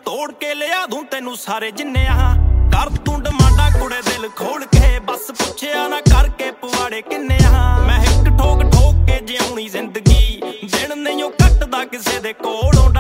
ਤੋੜ ਕੇ ਲਿਆ ਦੂੰ ਤੈਨੂੰ ਸਾਰੇ ਜਿੰਨੇ ਆ ਕਰ ਤੂੰ ਡਿਮਾਂਡਾਂ ਕੁੜੇ ਦਿਲ ਖੋਲ ਕੇ ਬਸ ਪੁੱਛਿਆ ਨਾ ਕਰਕੇ ਪਵਾੜੇ ਕਿੰਨੇ ਆ ਮੈਂ ਇੱਕ ਠੋਕ ਠੋਕ ਕੇ ਜਿਉਣੀ ਜ਼ਿੰਦਗੀ ਦਿਨ ਨਹੀਂ ਉਹ ਕੱਟਦਾ ਕਿਸੇ ਦੇ ਕੋਲੋਂ